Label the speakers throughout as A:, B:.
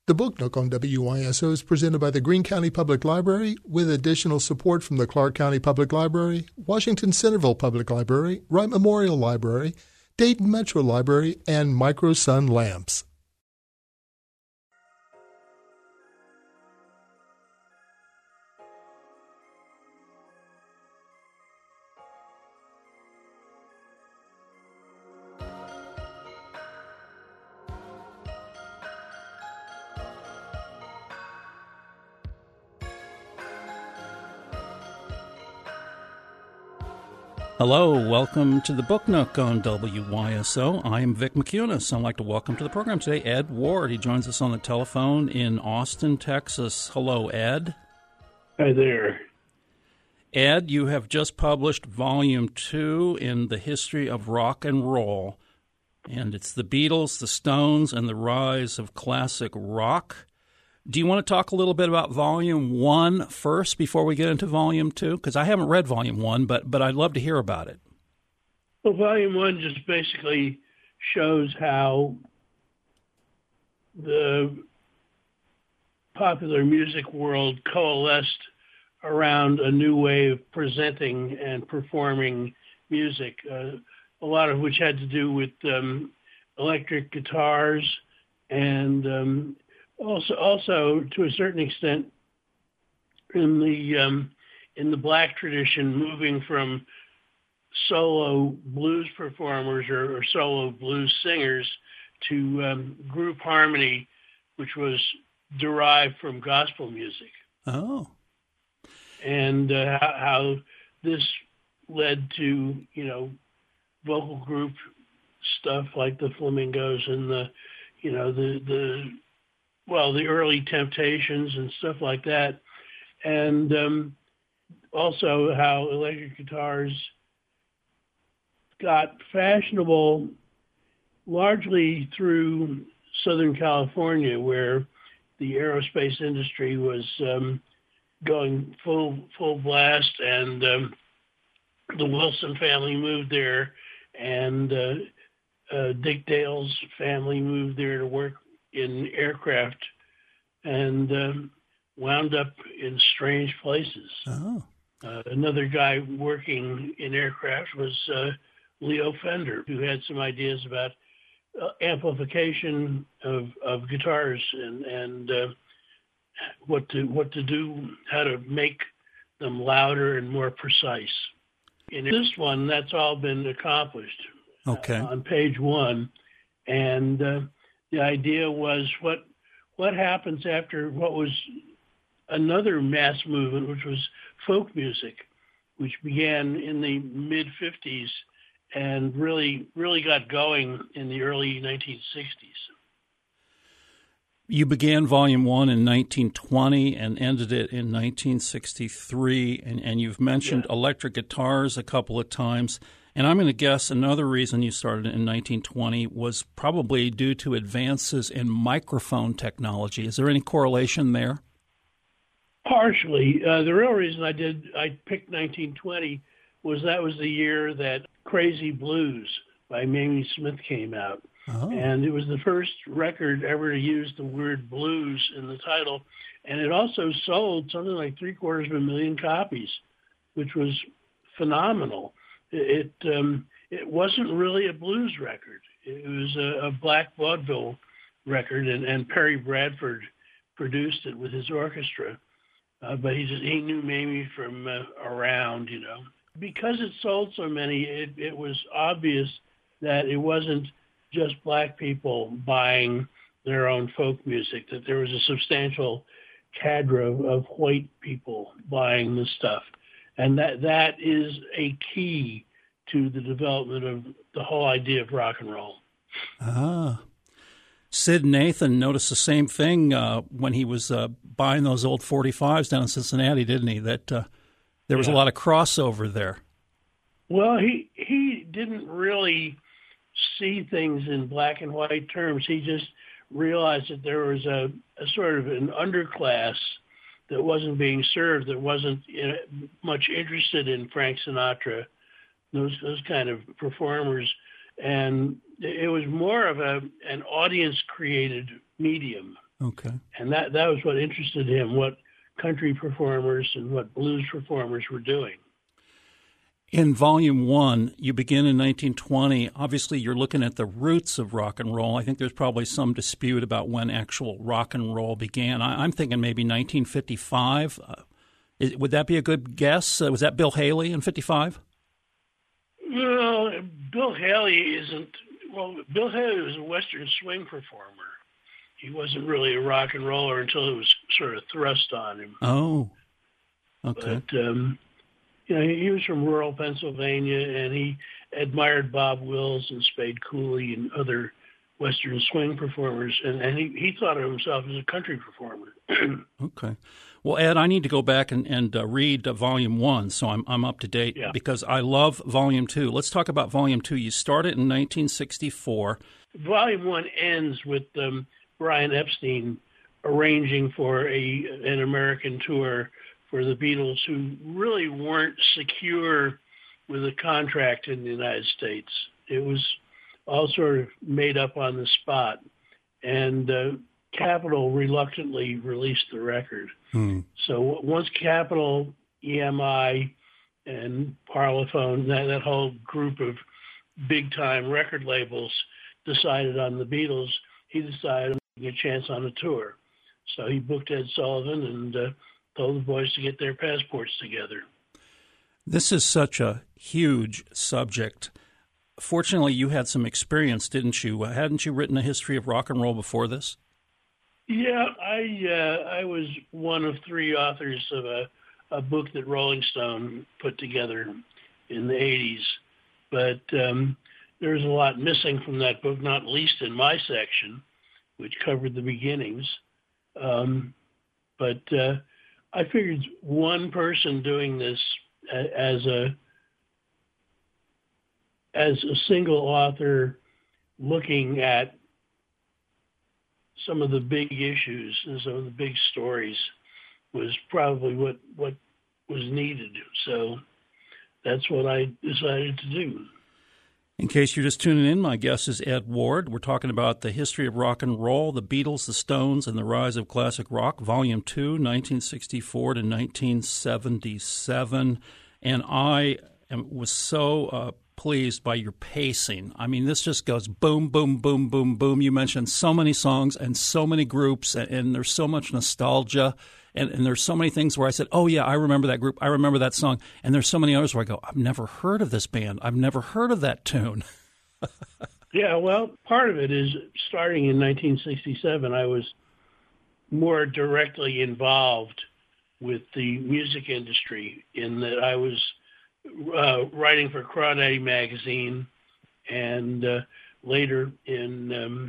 A: The Book Nook on WYSO is presented by the Greene County Public Library with additional support from the Clark County Public Library, Washington Centerville Public Library, Wright Memorial Library, Dayton Metro Library, and Microsun Lamps.
B: Hello, welcome to the Book Nook on WYSO. I am Vic McCunis. I'd like to welcome to the program today Ed Ward. He joins us on the telephone in Austin, Texas. Hello, Ed.
C: Hi there.
B: Ed, you have just published Volume 2 in the History of Rock and Roll, and it's the Beatles, the Stones, and the Rise of Classic Rock. Do you want to talk a little bit about Volume 1 first before we get into Volume 2? Because I haven't read Volume 1, but I'd love to hear about it.
C: Well, Volume 1 just basically shows how the popular music world coalesced around a new way of presenting and performing music, a lot of which had to do with electric guitars and also to a certain extent in the black tradition, moving from solo blues performers or solo blues singers to group harmony, which was derived from gospel music.
B: Oh.
C: And how this led to, vocal group stuff like the Flamingos and the early Temptations and stuff like that. And also how electric guitars got fashionable largely through Southern California, where the aerospace industry was going full blast, and the Wilson family moved there, and Dick Dale's family moved there to work in aircraft, and wound up in strange places.
B: Oh.
C: Another guy working in aircraft was Leo Fender, who had some ideas about amplification of guitars and what to do, how to make them louder and more precise. In this one, that's all been accomplished.
B: Okay.
C: On page 1, and the idea was what happens after what was another mass movement, which was folk music, which began in the mid-50s and really got going in the early 1960s.
B: You began Volume 1 in 1920 and ended it in 1963, and you've mentioned electric guitars a couple of times. And I'm going to guess another reason you started in 1920 was probably due to advances in microphone technology. Is there any correlation there?
C: Partially. The real reason I picked 1920 was that was the year that Crazy Blues by Mamie Smith came out.
B: Oh.
C: And it was the first record ever to use the word blues in the title. And it also sold something like 750,000 copies, which was phenomenal. It wasn't really a blues record. It was a black vaudeville record, and Perry Bradford produced it with his orchestra. But he knew Mamie from around, Because it sold so many, it was obvious that it wasn't just black people buying their own folk music, that there was a substantial cadre of white people buying the stuff. And that is a key to the development of the whole idea of rock and roll.
B: Ah. Sid Nathan noticed the same thing when he was buying those old 45s down in Cincinnati, didn't he? That there was a lot of crossover there.
C: Well, he didn't really see things in black and white terms. He just realized that there was a sort of an underclass that wasn't being served, that wasn't much interested in Frank Sinatra, those kind of performers. And it was more of an audience-created medium.
B: Okay.
C: And that was what interested him, what country performers and what blues performers were doing.
B: In Volume 1, you begin in 1920. Obviously, you're looking at the roots of rock and roll. I think there's probably some dispute about when actual rock and roll began. I'm thinking maybe 1955. Would that be a good guess? Was that Bill Haley in 55?
C: Well, Bill Haley isn't. Well, Bill Haley was a Western swing performer. He wasn't really a rock and roller until it was sort of thrust on him.
B: Oh, okay.
C: But, he was from rural Pennsylvania, and he admired Bob Wills and Spade Cooley and other Western swing performers, and he thought of himself as a country performer.
B: Okay. Well, Ed, I need to go back and read Volume 1, so I'm up to date, because I love Volume 2. Let's talk about Volume 2. You started in 1964.
C: Volume 1 ends with Brian Epstein arranging for an American tour for the Beatles, who really weren't secure with a contract in the United States. It was all sort of made up on the spot. And Capitol reluctantly released the record. So once Capitol, EMI, and Parlophone, that whole group of big-time record labels decided on the Beatles, he decided on taking a chance on a tour. So he booked Ed Sullivan and told the boys to get their passports together.
B: This is such a huge subject. Fortunately, you had some experience, didn't you? Hadn't you written a history of rock and roll before this?
C: Yeah, I was one of 3 authors of a book that Rolling Stone put together in the 80s. But there's a lot missing from that book, not least in my section, which covered the beginnings. But I figured one person doing this as a single author, looking at some of the big issues and some of the big stories, was probably what was needed. So that's what I decided to do.
B: In case you're just tuning in, my guest is Ed Ward. We're talking about the history of rock and roll, the Beatles, the Stones, and the rise of classic rock, Volume 2, 1964 to 1977. And I was so pleased by your pacing. I mean, this just goes boom, boom, boom, boom, boom. You mentioned so many songs and so many groups, and there's so much nostalgia. And there's so many things where I said, oh, yeah, I remember that group. I remember that song. And there's so many others where I go, I've never heard of this band. I've never heard of that tune.
C: Yeah, well, part of it is starting in 1967, I was more directly involved with the music industry in that I was writing for Crawdaddy magazine, and later in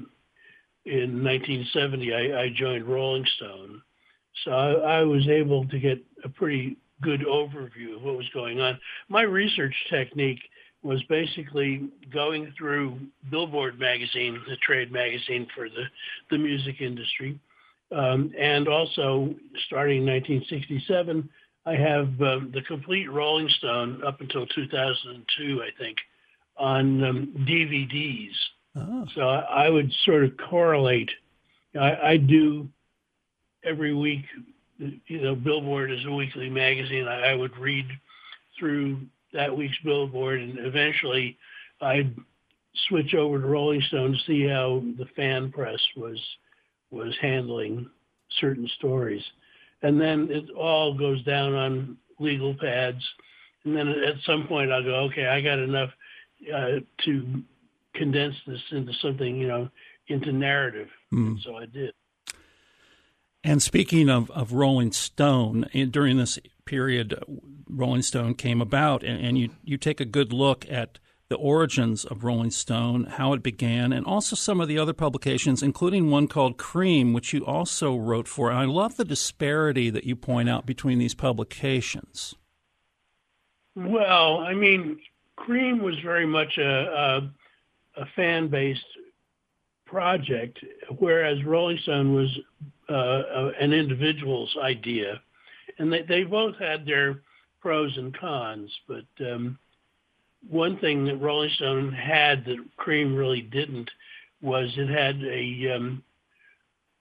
C: 1970, I joined Rolling Stone. So I was able to get a pretty good overview of what was going on. My research technique was basically going through Billboard magazine, the trade magazine for the music industry. And also, starting in 1967, I have the complete Rolling Stone up until 2002, I think, on DVDs. Oh. So I would sort of correlate. I do every week, Billboard is a weekly magazine. I would read through that week's Billboard, and eventually I'd switch over to Rolling Stone to see how the fan press was handling certain stories. And then it all goes down on legal pads. And then at some point I'll go, okay, I got enough to condense this into something, into narrative. And so I did.
B: And speaking of Rolling Stone, during this period, Rolling Stone came about, and you take a good look at the origins of Rolling Stone, how it began, and also some of the other publications, including one called Cream, which you also wrote for. And I love the disparity that you point out between these publications.
C: Well, I mean, Cream was very much a fan-based project, whereas Rolling Stone was an individual's idea. And they both had their pros and cons, but one thing that Rolling Stone had that Cream really didn't was it had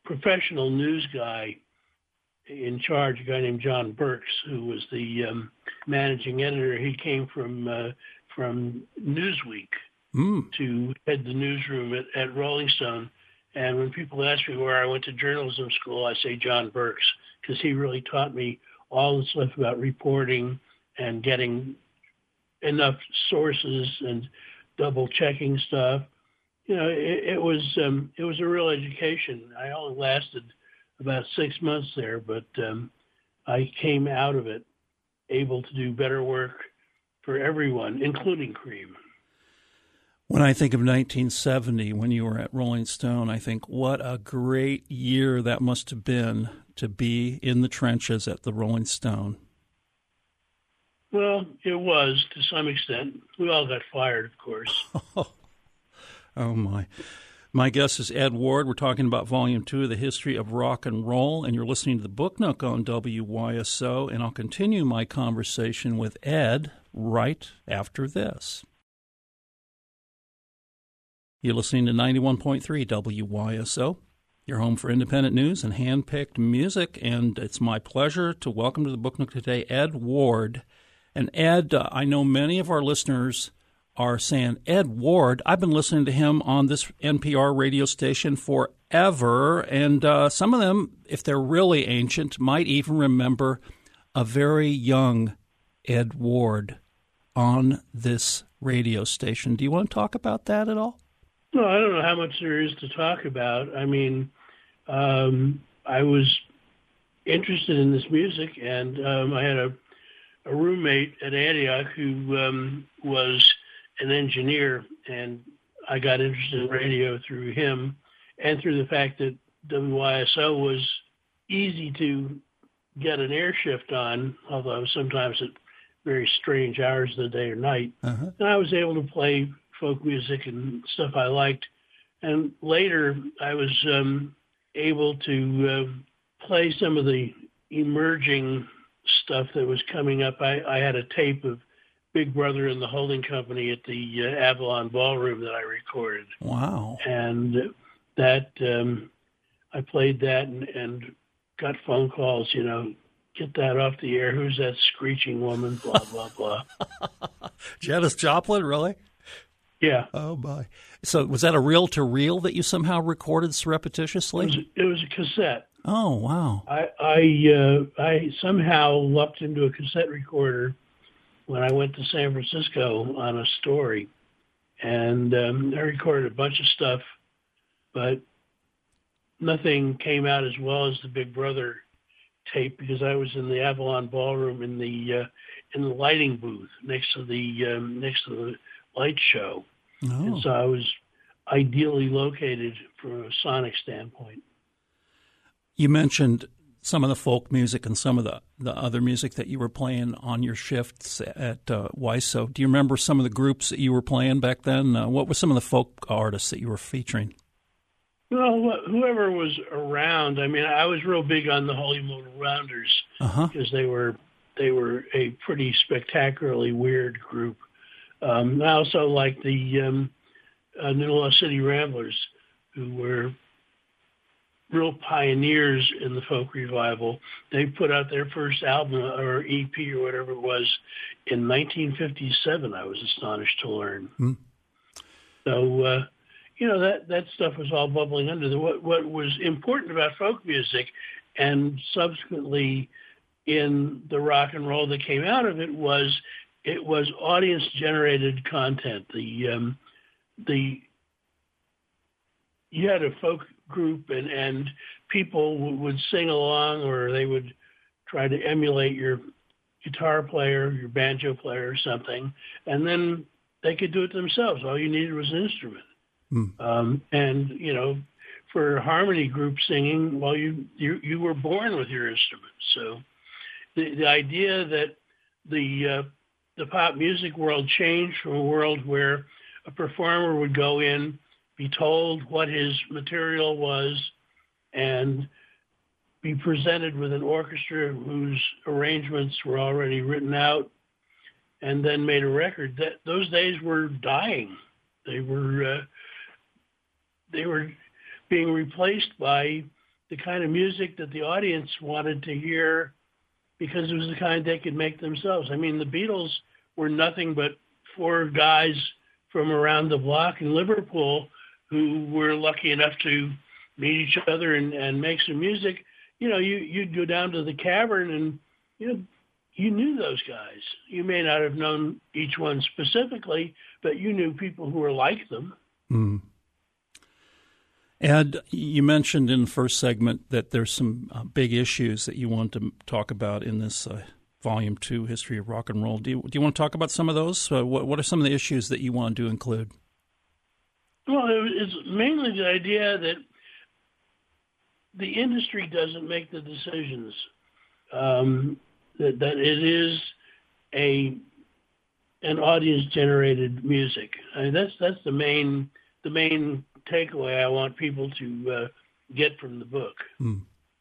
C: professional news guy in charge, a guy named John Burks, who was the managing editor. He came from Newsweek to head the newsroom at Rolling Stone. And when people ask me where I went to journalism school, I say John Burks, because he really taught me all the stuff about reporting and getting enough sources and double checking stuff. You know, it was a real education. I only lasted about 6 months there, but I came out of it able to do better work for everyone, including Cream.
B: When I think of 1970, when you were at Rolling Stone, I think what a great year that must have been to be in the trenches at the Rolling Stone.
C: Well, it was to some extent. We all got fired, of course.
B: Oh, my. My guest is Ed Ward. We're talking about Volume 2 of the History of Rock and Roll, and you're listening to the Book Nook on WYSO, and I'll continue my conversation with Ed right after this. You're listening to 91.3 WYSO, your home for independent news and hand-picked music, and it's my pleasure to welcome to the Book Nook today Ed Ward. And Ed, I know many of our listeners are saying, Ed Ward, I've been listening to him on this NPR radio station forever, and some of them, if they're really ancient, might even remember a very young Ed Ward on this radio station. Do you want to talk about that at all?
C: No, I don't know how much there is to talk about. I mean, I was interested in this music, and I had a roommate at Antioch who was an engineer, and I got interested in radio through him and through the fact that WYSO was easy to get an air shift on, although sometimes at very strange hours of the day or night. And I was able to play folk music and stuff I liked. And later I was able to play some of the emerging stuff that was coming up. I had a tape of Big Brother and the Holding Company at the Avalon Ballroom that I recorded.
B: Wow.
C: And that I played that and got phone calls, you know, get that off the air. Who's that screeching woman? Blah, blah, blah.
B: Janis Joplin, really?
C: Yeah.
B: Oh, my. So was that a reel-to-reel that you somehow recorded surreptitiously?
C: It was a cassette.
B: Oh, wow.
C: I somehow lucked into a cassette recorder when I went to San Francisco on a story. And I recorded a bunch of stuff, but nothing came out as well as the Big Brother tape because I was in the Avalon Ballroom in the lighting booth next to the light show. Oh. And so I was ideally located from a sonic standpoint.
B: You mentioned some of the folk music and some of the other music that you were playing on your shifts at WYSO. Do you remember some of the groups that you were playing back then? What were some of the folk artists that you were featuring?
C: Well, whoever was around. I mean, I was real big on the Holy Modal Rounders because they were a pretty spectacularly weird group. I also liked the New Lost City Ramblers, who were real pioneers in the folk revival. They put out their first album or EP or whatever it was in 1957. I was astonished to learn. So, you know, that stuff was all bubbling under. What was important about folk music and subsequently in the rock and roll that came out of it was audience-generated content. You had a folk group and people would sing along, or they would try to emulate your guitar player, your banjo player or something, and then they could do it themselves. All you needed was an instrument. And, you know, for harmony group singing, well, you were born with your instrument. So the idea that the pop music world changed from a world where a performer would go in, be told what his material was, and be presented with an orchestra whose arrangements were already written out, and then made a record. That those days were dying. They were being replaced by the kind of music that the audience wanted to hear because it was the kind they could make themselves. I mean, the Beatles were nothing but four guys from around the block in Liverpool who were lucky enough to meet each other and make some music. You know, you'd go down to the Cavern and, you knew those guys. You may not have known each one specifically, but you knew people who were like them.
B: Mm. Ed, you mentioned in the first segment that there's some big issues that you want to talk about in this Volume 2, History of Rock and Roll. Do you want to talk about some of those? What are some of the issues that you want to include?
C: Well, it's mainly the idea that the industry doesn't make the decisions, that it is an audience-generated music. I mean, that's the main takeaway I want people to get from the book.
B: Mm.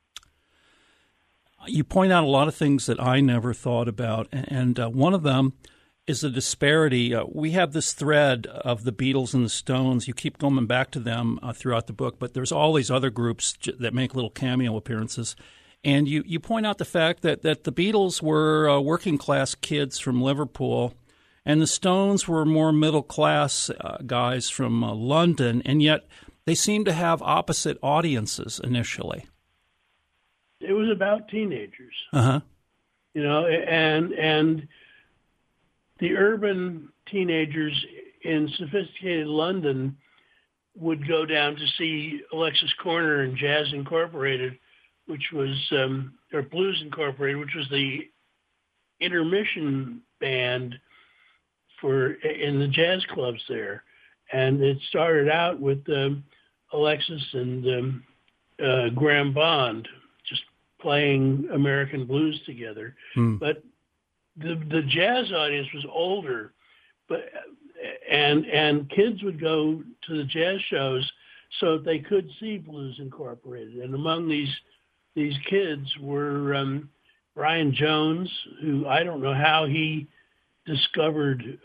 B: You point out a lot of things that I never thought about, and one of them is the disparity. We have this thread of the Beatles and the Stones. You keep going back to them throughout the book, but there's all these other groups that make little cameo appearances. And you point out the fact that the Beatles were working-class kids from Liverpool, and the Stones were more middle-class guys from London, and yet they seem to have opposite audiences initially.
C: It was about teenagers.
B: Uh-huh.
C: And the urban teenagers in sophisticated London would go down to see Alexis Corner and Jazz Incorporated, which was, or Blues Incorporated, which was the intermission band in the jazz clubs there. And it started out with Alexis and Graham Bond just playing American blues together. Mm. But the jazz audience was older, and kids would go to the jazz shows so that they could see Blues Incorporated. And among these kids were Brian Jones, who I don't know how he discovered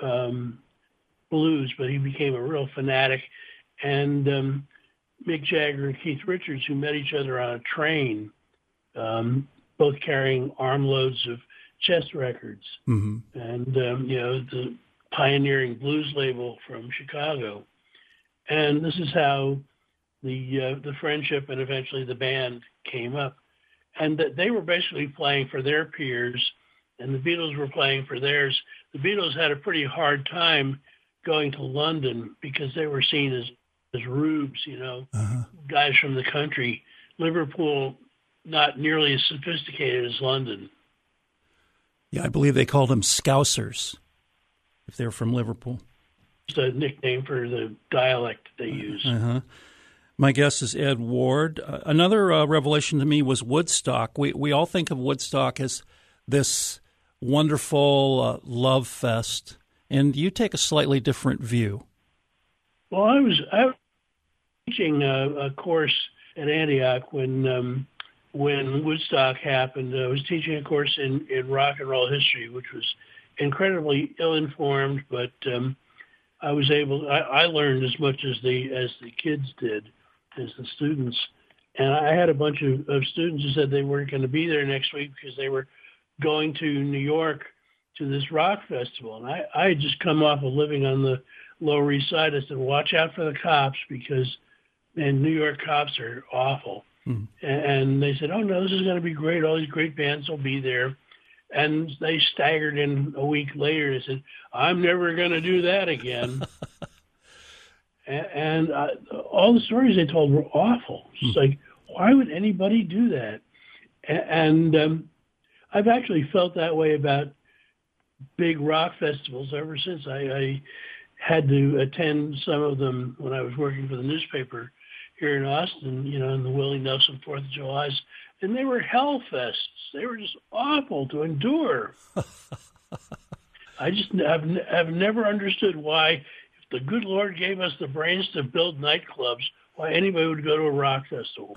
C: blues, but he became a real fanatic, and Mick Jagger and Keith Richards, who met each other on a train, both carrying armloads of chess records, mm-hmm. and the pioneering blues label from Chicago. And this is how the friendship and eventually the band came up. And that they were basically playing for their peers, and the Beatles were playing for theirs. The Beatles had a pretty hard time going to London because they were seen as rubes, uh-huh. guys from the country. Liverpool, not nearly as sophisticated as London.
B: Yeah, I believe they called them Scousers, if they're from Liverpool.
C: It's a nickname for the dialect they use.
B: Uh-huh. My guest is Ed Ward. Another revelation to me was Woodstock. We all think of Woodstock as this wonderful love fest, and you take a slightly different view.
C: Well, I was teaching a course at Antioch when Woodstock happened. I was teaching a course in rock and roll history, which was incredibly ill-informed, but I learned as much as the kids did, as the students. And I had a bunch of students who said they weren't going to be there next week because they were going to New York to this rock festival. And I had just come off of living on the Lower East Side. I said, watch out for the cops because, man, New York cops are awful. Mm. And they said, oh, no, this is going to be great. All these great bands will be there. And they staggered in a week later and said, I'm never going to do that again. and all the stories they told were awful. It's like, why would anybody do that? And I've actually felt that way about big rock festivals ever since. I had to attend some of them when I was working for the newspaper here in Austin, in the Willie Nelson 4th of July's, and they were hell fests. They were just awful to endure. I've never understood why, if the good Lord gave us the brains to build nightclubs, why anybody would go to a rock festival.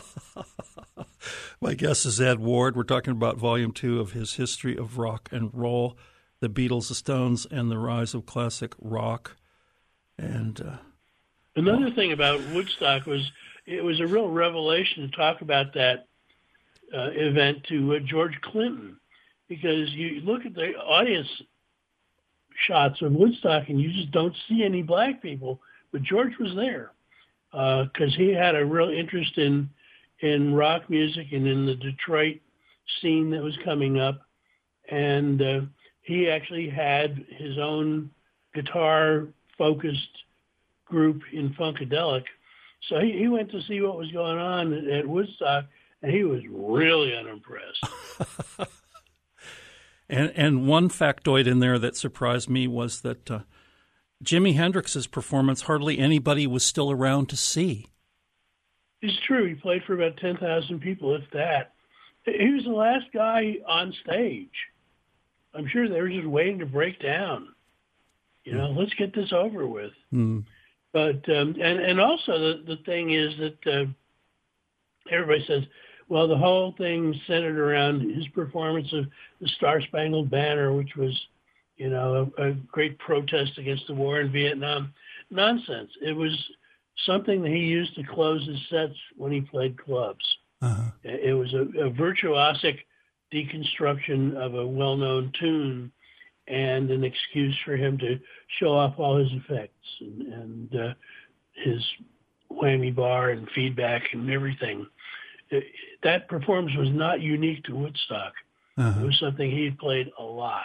B: My guest is Ed Ward. We're talking about Volume 2 of his History of Rock and Roll, the Beatles, the Stones, and the Rise of Classic Rock. And
C: another thing about Woodstock was it was a real revelation to talk about that event to George Clinton, because you look at the audience shots of Woodstock and you just don't see any black people, but George was there because he had a real interest in rock music and in the Detroit scene that was coming up, and he actually had his own guitar-focused group in Funkadelic. So he went to see what was going on at Woodstock, and he was really unimpressed.
B: And one factoid in there that surprised me was that Jimi Hendrix's performance, hardly anybody was still around to see.
C: It's true. He played for about 10,000 people, if that. He was the last guy on stage. I'm sure they were just waiting to break down. Let's get this over with.
B: Mm.
C: But and also the thing is that everybody says, well, the whole thing centered around his performance of the Star Spangled Banner, which was, a great protest against the war in Vietnam. Nonsense. It was something that he used to close his sets when he played clubs.
B: Uh-huh.
C: It was a virtuosic deconstruction of a well-known tune and an excuse for him to show off all his effects and his whammy bar and feedback and everything. That performance was not unique to Woodstock.
B: Uh-huh.
C: It was something he had played a lot.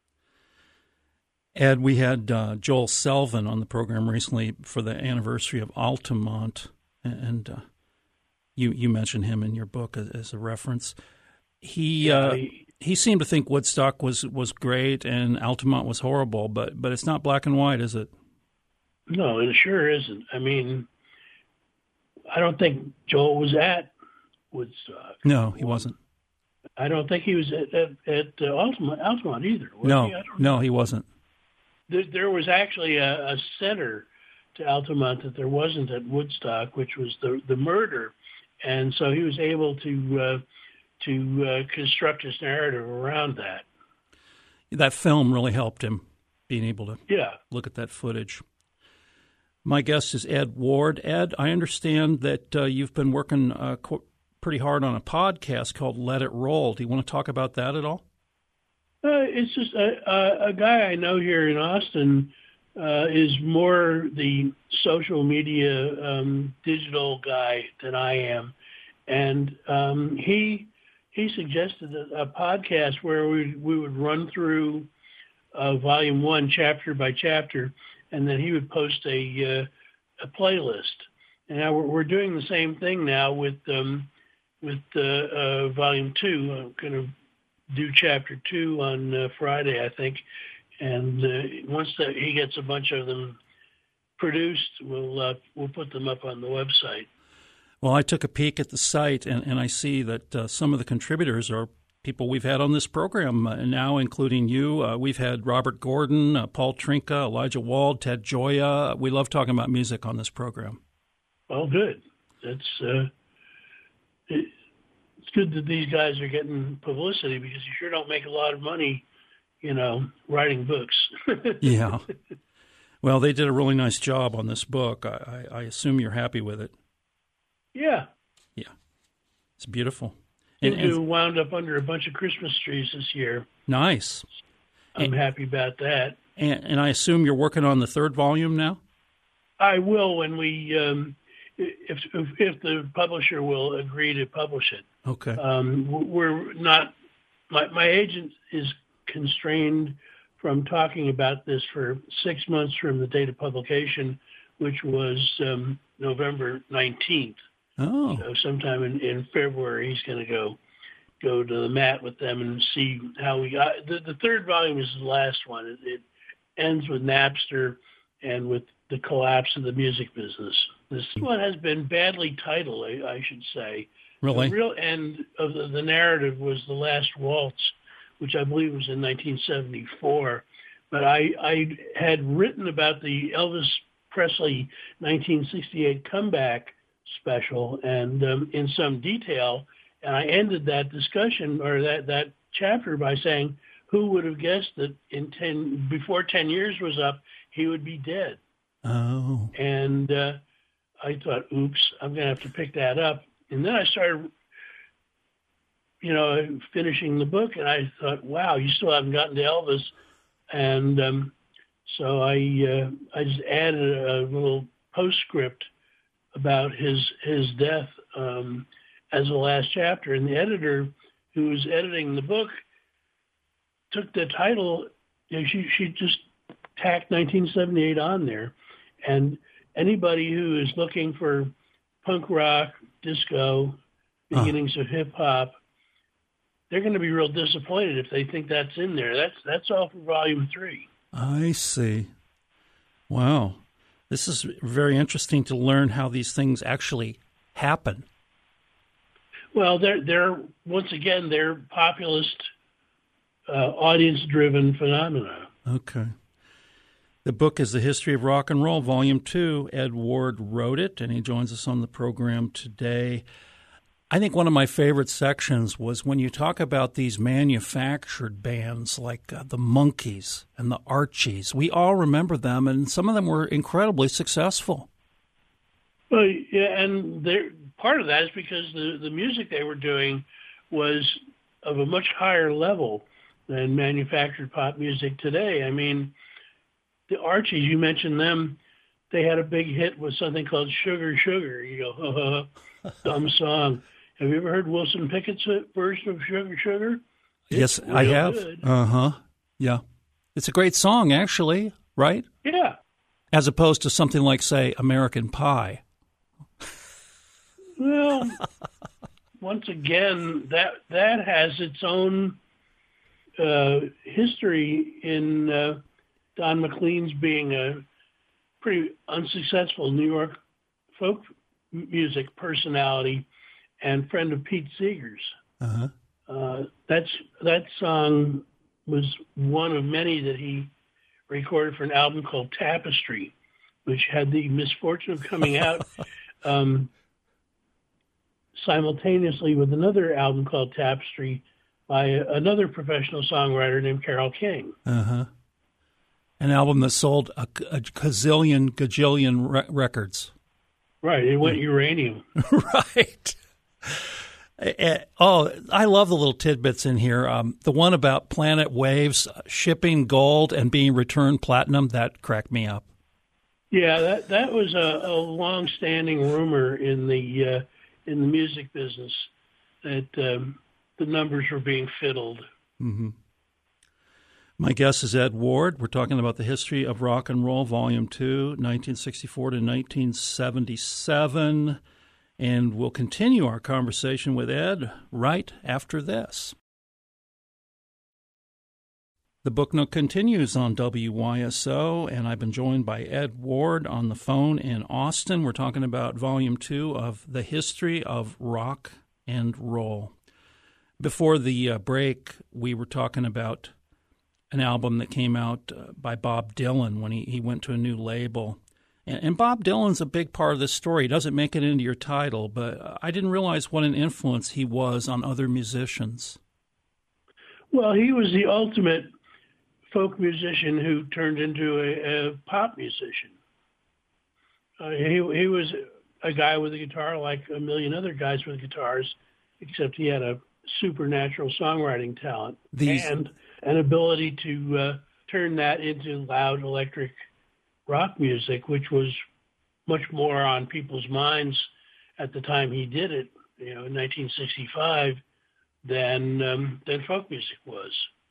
B: Ed, we had Joel Selvin on the program recently for the anniversary of Altamont, and you mentioned him in your book as a reference. He seemed to think Woodstock was great and Altamont was horrible, but it's not black and white, is it?
C: No, it sure isn't. I mean, I don't think Joel was at Woodstock.
B: No, he wasn't.
C: I don't think he was at Altamont either.
B: No, he wasn't.
C: There was actually a center to Altamont that there wasn't at Woodstock, which was the murder, and so he was able to construct his narrative around that.
B: That film really helped him, being able to
C: look
B: at that footage. My guest is Ed Ward. Ed, I understand that you've been working pretty hard on a podcast called Let It Roll. Do you want to talk about that at all?
C: It's just a guy I know here in Austin is more the social media digital guy than I am. And he suggested a podcast where we would run through volume 1 chapter by chapter, and then he would post a playlist. And now we're doing the same thing now with volume 2. I'm going to do chapter 2 on Friday, I think. And once he gets a bunch of them produced, we'll put them up on the website.
B: Well, I took a peek at the site, and I see that some of the contributors are people we've had on this program now, including you. We've had Robert Gordon, Paul Trinka, Elijah Wald, Ted Gioia. We love talking about music on this program.
C: Oh, good. It's good that these guys are getting publicity, because you sure don't make a lot of money, writing books.
B: Yeah. Well, they did a really nice job on this book. I assume you're happy with it.
C: Yeah.
B: Yeah. It's beautiful.
C: You wound up under a bunch of Christmas trees this year.
B: Nice.
C: I'm happy about that.
B: And I assume you're working on the 3rd volume now?
C: I will when we, if the publisher will agree to publish it.
B: Okay.
C: We're not, my agent is constrained from talking about this for 6 months from the date of publication, which was November 19th.
B: Oh.
C: So sometime in February, he's going to go to the mat with them and see how we got. The 3rd volume is the last one. It ends with Napster and with the collapse of the music business. This one has been badly titled, I should say.
B: Really?
C: The real end of the narrative was The Last Waltz, which I believe was in 1974. But I had written about the Elvis Presley 1968 comeback special and in some detail, and I ended that discussion or that chapter by saying, who would have guessed that before 10 years was up, he would be dead?
B: Oh.
C: And I thought, oops, I'm going to have to pick that up. And then I started, finishing the book, and I thought, wow, you still haven't gotten to Elvis. And so I just added a little postscript about his death as the last chapter. And the editor who was editing the book took the title, she just tacked 1978 on there. And anybody who is looking for punk rock, disco, beginnings of hip hop, they're going to be real disappointed if they think that's in there. That's all for volume 3.
B: I see. Wow. This is very interesting to learn how these things actually happen.
C: Well, they're once again, they're populist, audience-driven phenomena.
B: Okay. The book is The History of Rock and Roll, Volume 2. Ed Ward wrote it, and he joins us on the program today. I think one of my favorite sections was when you talk about these manufactured bands like the Monkees and the Archies. We all remember them, and some of them were incredibly successful.
C: Well, yeah, and part of that is because the music they were doing was of a much higher level than manufactured pop music today. I mean, the Archies, you mentioned them, they had a big hit with something called Sugar Sugar. You go, dumb song. Have you ever heard Wilson Pickett's version of Sugar Sugar?
B: Yes, I have.
C: Good.
B: Yeah. It's a great song, actually, right?
C: Yeah.
B: As opposed to something like, say, American Pie.
C: Well, once again, that has its own history in Don McLean's being a pretty unsuccessful New York folk music personality and friend of Pete Seeger's. That song was one of many that he recorded for an album called Tapestry, which had the misfortune of coming out simultaneously with another album called Tapestry by another professional songwriter named Carole King.
B: An album that sold a gajillion records.
C: Right, it went uranium.
B: Right. Oh, I love the little tidbits in here. The one about Planet Waves shipping gold and being returned platinum, that cracked me up.
C: Yeah, that was a long-standing rumor in the music business that the numbers were being fiddled.
B: Mm-hmm. My guest is Ed Ward. We're talking about the history of rock and roll, Volume 2, 1964 to 1977. And we'll continue our conversation with Ed right after this. The Book Nook continues on WYSO, and I've been joined by Ed Ward on the phone in Austin. We're talking about Volume 2 of The History of Rock and Roll. Before the break, we were talking about an album that came out by Bob Dylan when he went to a new label. And Bob Dylan's a big part of this story. He doesn't make it into your title, but I didn't realize what an influence he was on other musicians.
C: Well, he was the ultimate folk musician who turned into a pop musician. He was a guy with a guitar like a million other guys with guitars, except he had a supernatural songwriting talent and an ability to turn that into loud electric rock music, which was much more on people's minds at the time he did it, in 1965, than folk music was.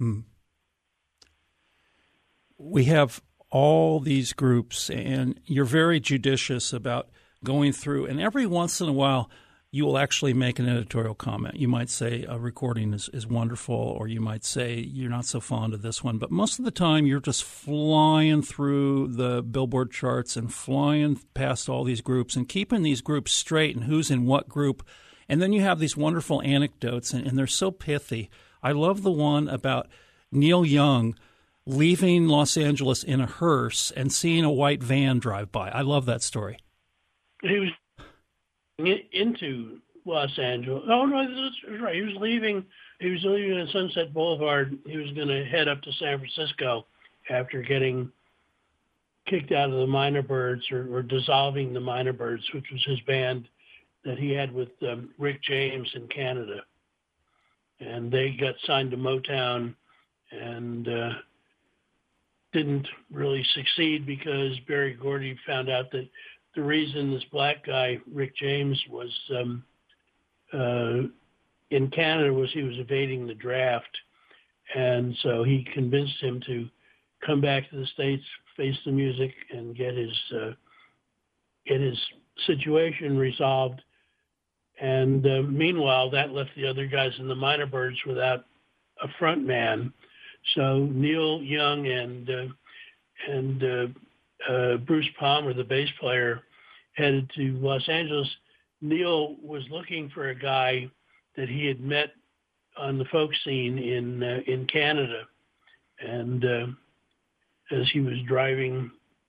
B: We have all these groups, and you're very judicious about going through, and every once in a while you will actually make an editorial comment. You might say a recording is wonderful, or you might say you're not so fond of this one. But most of the time, you're just flying through the Billboard charts and flying past all these groups and keeping these groups straight and who's in what group. And then you have these wonderful anecdotes, and they're so pithy. I love the one about Neil Young leaving Los Angeles in a hearse and seeing a white van drive by. I love that story.
C: He was into Los Angeles. Oh no, that's right. He was leaving on Sunset Boulevard. He was going to head up to San Francisco after getting kicked out of the Minor Birds or dissolving the Minor Birds, which was his band that he had with Rick James in Canada. And they got signed to Motown and didn't really succeed because Berry Gordy found out that the reason this black guy, Rick James, was in Canada was he was evading the draft. And so he convinced him to come back to the States, face the music, and get his situation resolved. And meanwhile, that left the other guys in the Minor Birds without a front man. So Neil Young and Bruce Palmer, the bass player, headed to Los Angeles. Neil was looking for a guy that he had met on the folk scene in Canada, and as he was driving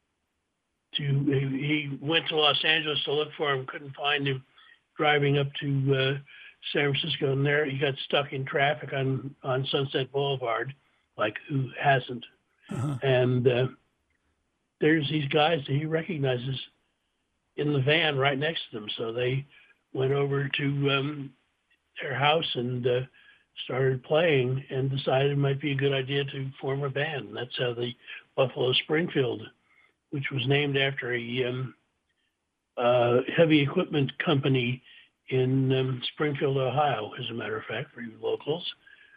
C: he went to Los Angeles to look for him, couldn't find him. Driving up to San Francisco, and there he got stuck in traffic on Sunset Boulevard, like who hasn't? Uh-huh. And there's these guys that he recognizes in the van right next to them. So they went over to their house and started playing and decided it might be a good idea to form a band. And that's how the Buffalo Springfield, which was named after a heavy equipment company in Springfield, Ohio, as a matter of fact, for you locals.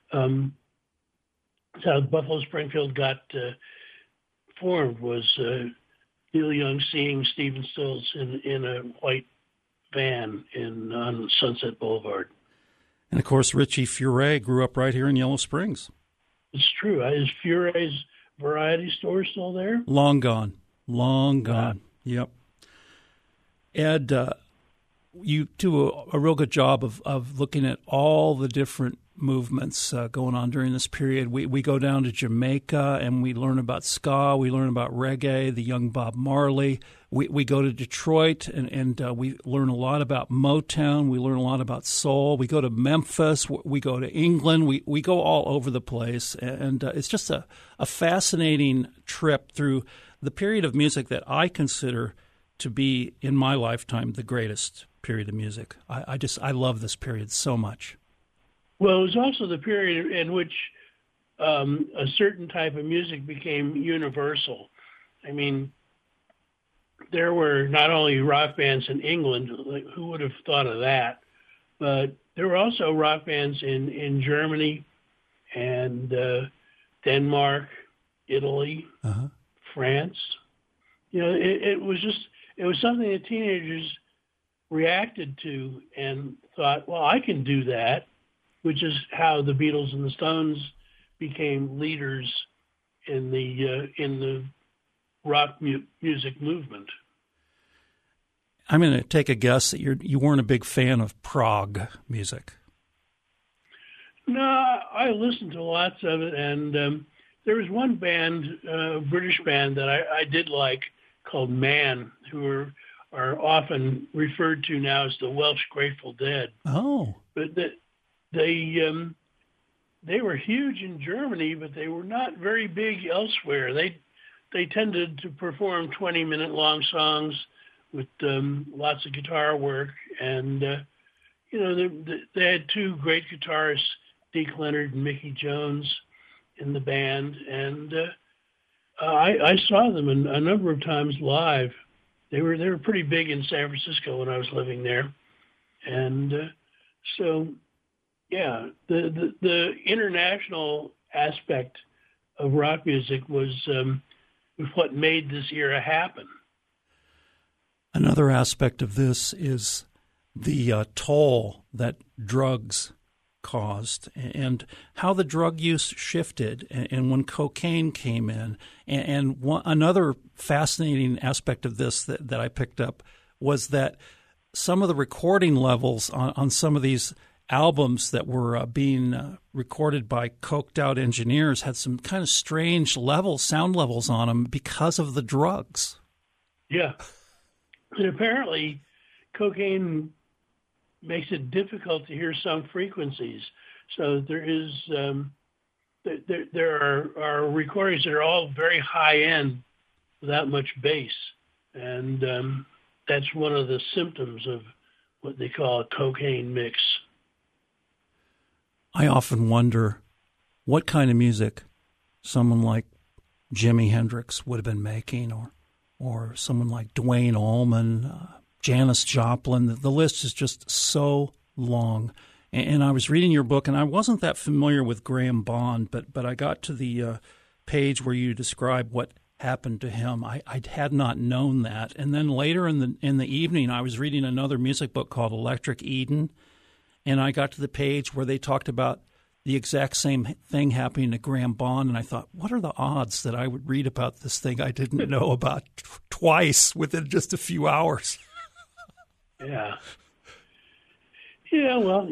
C: That's how Buffalo Springfield got formed, was Neil Young seeing Stephen Stills in a white van on Sunset Boulevard.
B: And, of course, Richie Furay grew up right here in Yellow Springs.
C: It's true. Is Furay's variety store still there?
B: Long gone. Long gone. Yep. Ed, you do a real good job of looking at all the different movements going on during this period. We go down to Jamaica and we learn about ska, we learn about reggae, the young Bob Marley. We go to Detroit and we learn a lot about Motown. We learn a lot about soul. We go to Memphis. We go to England. We go all over the place. And it's just a fascinating trip through the period of music that I consider to be, in my lifetime, the greatest period of music. I love this period so much.
C: Well, it was also the period in which a certain type of music became universal. I mean, there were not only rock bands in England, like, who would have thought of that, but there were also rock bands in Germany and Denmark, Italy, France. You know, it was something that teenagers reacted to and thought, well, I can do that, which is how the Beatles and the Stones became leaders in the rock music movement.
B: I'm going to take a guess that you weren't a big fan of prog music.
C: No, I listened to lots of it, and there was one band, a British band that I did like, called Man, who are often referred to now as the Welsh Grateful Dead.
B: Oh.
C: But they were huge in Germany, but they were not very big elsewhere. They tended to perform 20-minute long songs with lots of guitar work, and they had two great guitarists, Deke Leonard and Mickey Jones, in the band, and I saw them a number of times live. They were pretty big in San Francisco when I was living there, and so yeah, the international aspect of rock music was what made this era happen.
B: Another aspect of this is the toll that drugs caused and how the drug use shifted and when cocaine came in. And another fascinating aspect of this that I picked up was that some of the recording levels on some of these albums that were being recorded by coked out engineers had some kind of strange sound levels on them because of the drugs.
C: Yeah. And apparently cocaine makes it difficult to hear some frequencies. So there is there are recordings that are all very high end without much bass. And that's one of the symptoms of what they call a cocaine mix.
B: I often wonder what kind of music someone like Jimi Hendrix would have been making, or someone like Duane Allman, Janis Joplin. The list is just so long. And I was reading your book, and I wasn't that familiar with Graham Bond, but I got to the page where you describe what happened to him. I had not known that. And then later in the evening, I was reading another music book called Electric Eden, and I got to the page where they talked about the exact same thing happening to Graham Bond, and I thought, what are the odds that I would read about this thing I didn't know about twice within just a few hours?
C: Yeah. Yeah, well,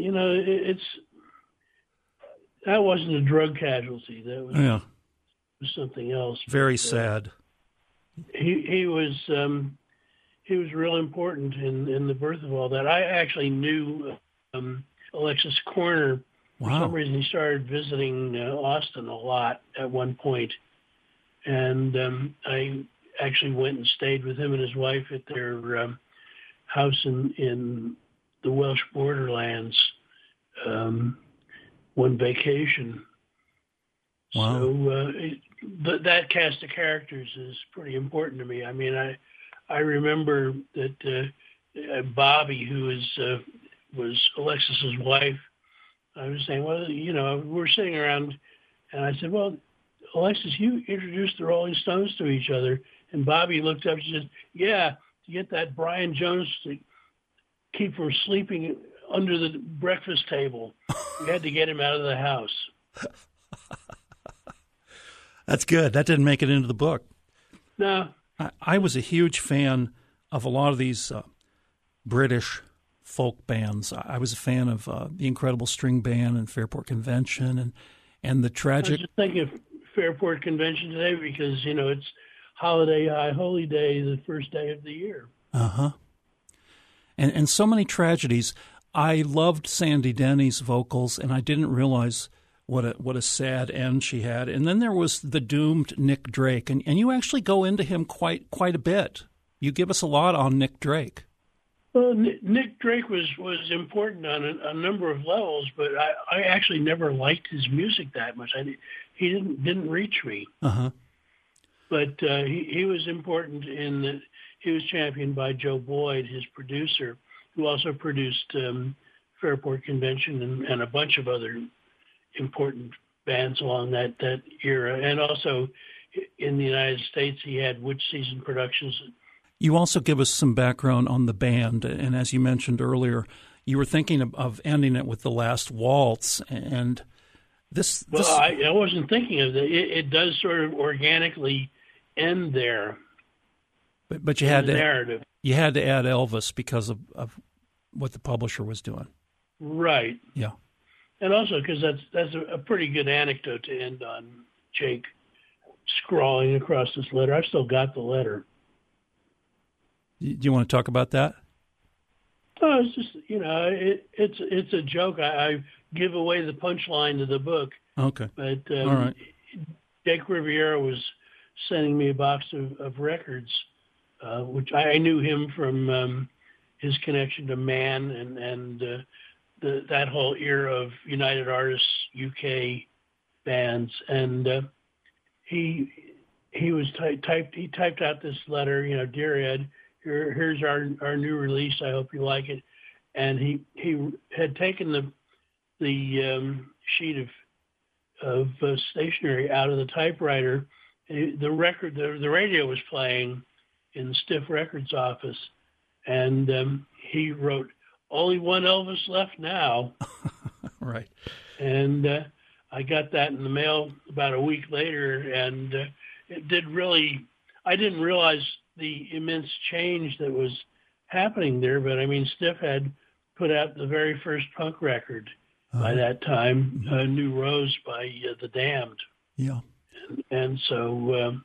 C: that wasn't a drug casualty. That was something else.
B: Very sad.
C: He was real important in the birth of all that. I actually knew Alexis Korner.
B: Wow.
C: For some reason, he started visiting Austin a lot at one point, and I actually went and stayed with him and his wife at their house in the Welsh borderlands one vacation.
B: Wow.
C: So that cast of characters is pretty important to me. I mean, I remember that Bobby, who was Alexis's wife, I was saying, well, we're sitting around, and I said, well, Alexis, you introduced the Rolling Stones to each other. And Bobby looked up and said, yeah, to get that Brian Jones to keep from sleeping under the breakfast table, we had to get him out of the house.
B: That's good. That didn't make it into the book.
C: No.
B: I was a huge fan of a lot of these British folk bands. I was a fan of the Incredible String Band and Fairport Convention and the tragic.
C: I was just thinking of Fairport Convention today because, it's Holiday High Holy Day, the first day of the year.
B: Uh-huh. And so many tragedies. I loved Sandy Denny's vocals, and I didn't realize what a sad end she had. And then there was the doomed Nick Drake, and you actually go into him quite a bit. You give us a lot on Nick Drake.
C: Well, Nick Drake was important on a number of levels, but I actually never liked his music that much. He didn't reach me.
B: Uh-huh.
C: But he was important in that he was championed by Joe Boyd, his producer, who also produced Fairport Convention and a bunch of other important bands along that era. And also in the United States, he had Witch Season Productions.
B: You also give us some background on the band, and as you mentioned earlier, you were thinking of ending it with The Last Waltz, and this...
C: Well, I wasn't thinking of that. It does sort of organically end there.
B: But you had to
C: narrative.
B: You had to add Elvis because of what the publisher was doing.
C: Right.
B: Yeah.
C: And also because that's a pretty good anecdote to end on, Jake scrawling across this letter. I've still got the letter.
B: Do you want to talk about that?
C: Oh, it's just, it's a joke. I give away the punchline to the book.
B: Okay.
C: But
B: all right.
C: Jake Riviera was sending me a box of records, which I knew him from his connection to Man and that whole era of United Artists UK bands. And he typed out this letter, Dear Ed, here's our new release. I hope you like it. And he had taken the sheet of stationery out of the typewriter. The radio was playing in the Stiff Records office, and he wrote, "Only one Elvis left now."
B: Right.
C: And I got that in the mail about a week later, and it did really. I didn't realize the immense change that was happening there, but I mean, Stiff had put out the very first punk record by that time, New Rose by The Damned.
B: Yeah.
C: And so,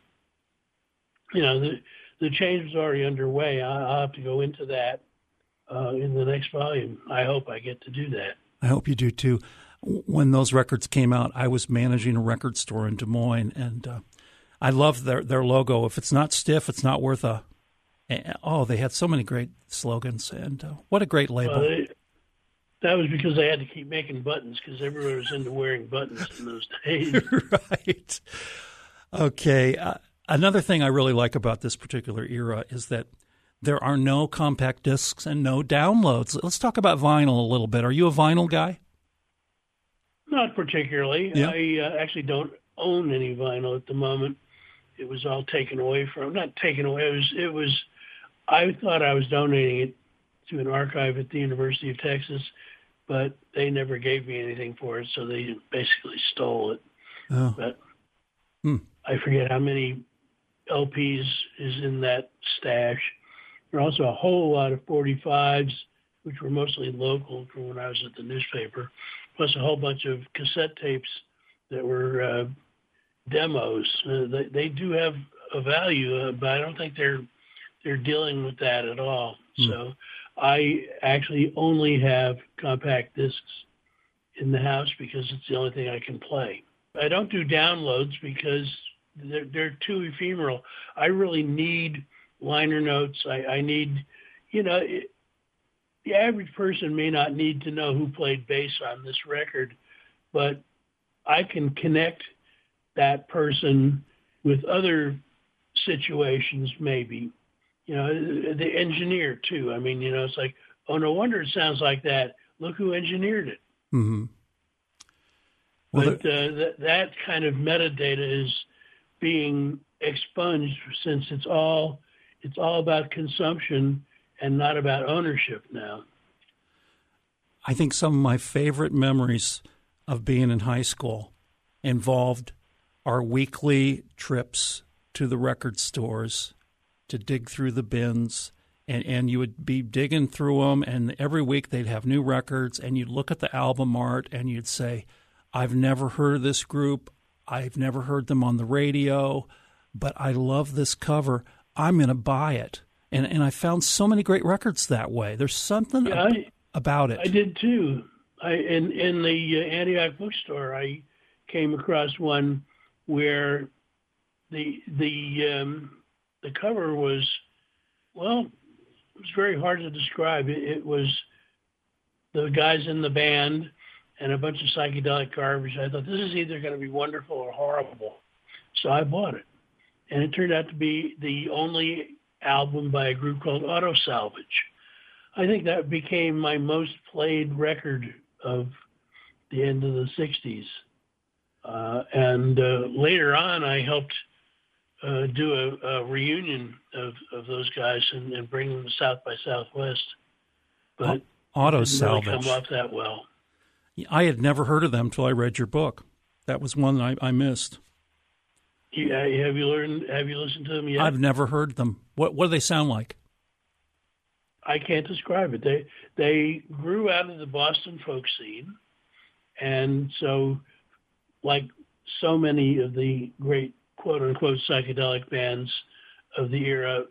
C: the change was already underway. I'll have to go into that in the next volume. I hope I get to do that.
B: I hope you do too. When those records came out, I was managing a record store in Des Moines, and I love their logo. If it's not stiff, it's not worth a. Oh, they had so many great slogans, and what a great label.
C: That was because they had to keep making buttons because everyone was into wearing buttons in those days.
B: Right. Okay. Another thing I really like about this particular era is that there are no compact discs and no downloads. Let's talk about vinyl a little bit. Are you a vinyl guy?
C: Not particularly.
B: Yeah.
C: I actually don't own any vinyl at the moment. It was all taken away from. Not taken away. It was. I thought I was donating it to an archive at the University of Texas, but they never gave me anything for it, so they basically stole it.
B: Oh.
C: But I forget how many LPs is in that stash. There are also a whole lot of 45s, which were mostly local from when I was at the newspaper, plus a whole bunch of cassette tapes that were demos. They do have a value, but I don't think they're dealing with that at all. So I actually only have compact discs in the house because it's the only thing I can play. I don't do downloads because they're too ephemeral. I really need liner notes. I need, the average person may not need to know who played bass on this record, but I can connect that person with other situations maybe. The engineer too. I mean, it's like, oh, no wonder it sounds like that. Look who engineered it.
B: Mm-hmm. Well,
C: but that kind of metadata is being expunged since it's all about consumption and not about ownership now.
B: I think some of my favorite memories of being in high school involved our weekly trips to the record stores to dig through the bins, and you would be digging through them, and every week they'd have new records, and you'd look at the album art, and you'd say, I've never heard of this group, I've never heard them on the radio, but I love this cover, I'm going to buy it. And I found so many great records that way. There's something about it.
C: I did too. In the Antioch bookstore, I came across one where the cover was, well, it was very hard to describe. It was the guys in the band and a bunch of psychedelic garbage. I thought, this is either going to be wonderful or horrible. So I bought it. And it turned out to be the only album by a group called Auto Salvage. I think that became my most played record of the end of the 60s. And later on, I helped do a reunion of those guys and bring them to South by Southwest. But
B: Auto
C: it didn't
B: Salvage
C: really come off that well.
B: I had never heard of them until I read your book. That was one I missed.
C: Yeah, have you listened to them yet?
B: I've never heard them. What do they sound like?
C: I can't describe it. They grew out of the Boston folk scene, and so, like so many of the great quote unquote psychedelic bands of the era,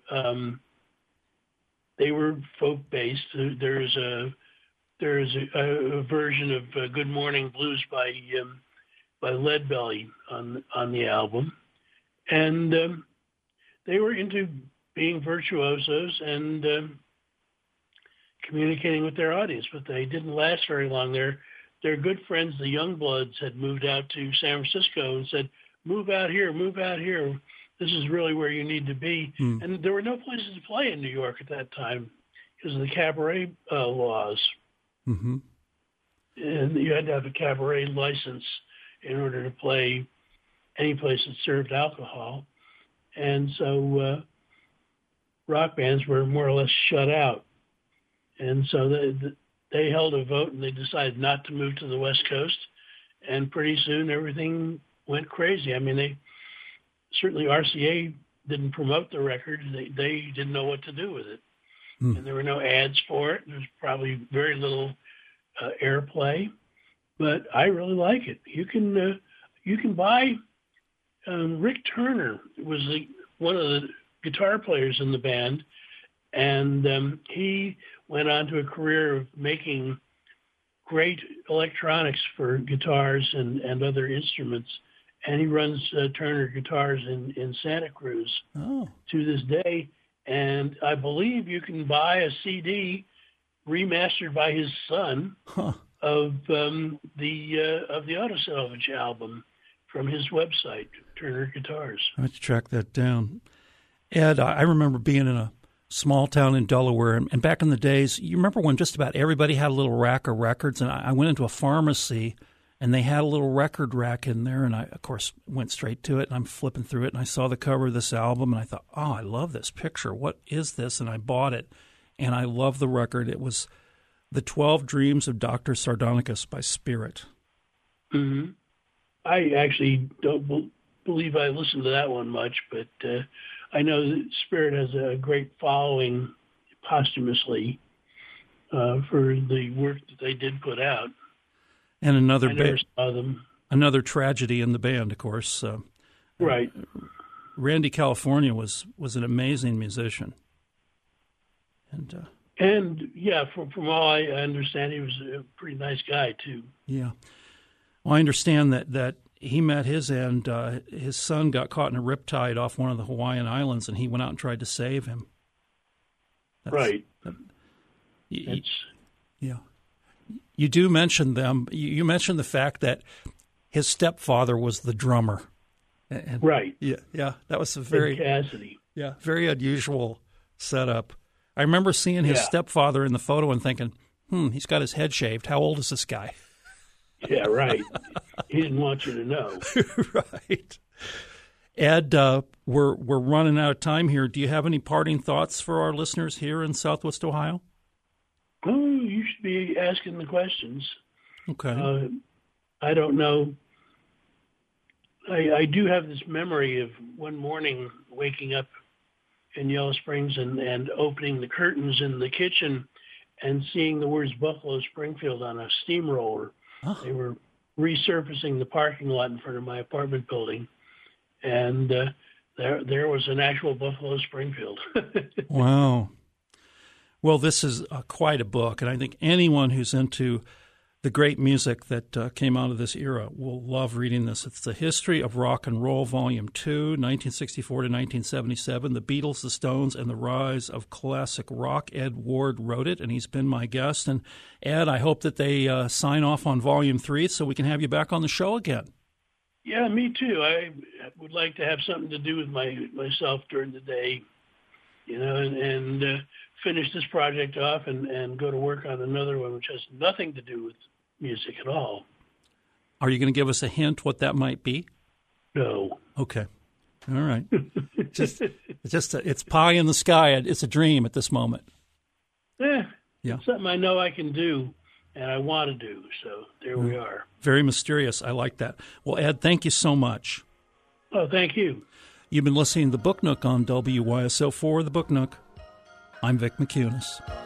C: they were folk based. There is a version of Good Morning Blues by Leadbelly on the album, and they were into being virtuosos and communicating with their audience, but they didn't last very long. Their good friends, the Youngbloods, had moved out to San Francisco and said, move out here. This is really where you need to be. And there were no places to play in New York at that time because of the cabaret laws.
B: Mm-hmm.
C: And you had to have a cabaret license in order to play any place that served alcohol. And so rock bands were more or less shut out. And so they held a vote and they decided not to move to the West Coast. And pretty soon everything went crazy. I mean, certainly RCA didn't promote the record. They didn't know what to do with it. And there were no ads for it. There's probably very little airplay, but I really like it. You can buy Rick Turner was one of the guitar players in the band, and he went on to a career of making great electronics for guitars and other instruments. and he runs Turner Guitars in Santa Cruz to this day. And I believe you can buy a CD remastered by his son of the Auto Salvage album from his website, Turner Guitars.
B: I have to track that down. Ed, I remember being in a small town in Delaware, and back in the days, you remember when just about everybody had a little rack of records, and I went into a pharmacy, and they had a little record rack in there, and I, of course, went straight to it, and I'm flipping through it, and I saw the cover of this album, and I thought, oh, I love this picture. What is this? And I bought it, and I love the record. It was The 12 Dreams of Dr. Sardonicus by Spirit.
C: Mm-hmm. I actually don't believe I listened to that one much, but I know that Spirit has a great following posthumously for the work that they did put out.
B: And
C: I never saw them.
B: Another tragedy in the band, of course.
C: Right.
B: Randy California was an amazing musician.
C: And yeah, from all I understand, he was a pretty nice guy, too.
B: Yeah. Well, I understand that he met his end. His son got caught in a riptide off one of the Hawaiian Islands, and he went out and tried to save him.
C: Right.
B: Yeah. You do mention them. You mentioned the fact that his stepfather was the drummer. And
C: right.
B: Yeah. That was a
C: very Cassidy.
B: Yeah, very unusual setup. I remember seeing his stepfather in the photo and thinking, he's got his head shaved. How old is this guy?
C: Yeah, right. He didn't want you to know.
B: Right. Ed, we're running out of time here. Do you have any parting thoughts for our listeners here in Southwest Ohio?
C: Oh, you should be asking the questions.
B: Okay.
C: I don't know. I do have this memory of one morning waking up in Yellow Springs and opening the curtains in the kitchen and seeing the words Buffalo Springfield on a steamroller. Oh. They were resurfacing the parking lot in front of my apartment building, and there was an actual Buffalo Springfield.
B: Wow. Well, this is quite a book, and I think anyone who's into the great music that came out of this era will love reading this. It's The History of Rock and Roll, Volume 2, 1964 to 1977, The Beatles, the Stones, and the Rise of Classic Rock. Ed Ward wrote it, and he's been my guest. And, Ed, I hope that they sign off on Volume 3 so we can have you back on the show again.
C: Yeah, me too. I would like to have something to do with myself during the day, and finish this project off and go to work on another one, which has nothing to do with music at all.
B: Are you going to give us a hint what that might be?
C: No.
B: Okay. All right. It's pie in the sky. It's a dream at this moment.
C: Yeah. It's something I know I can do and I want to do. So there we are.
B: Very mysterious. I like that. Well, Ed, thank you so much.
C: Oh, thank you.
B: You've been listening to The Book Nook on WYSO. For The Book Nook, I'm Vic McCunis.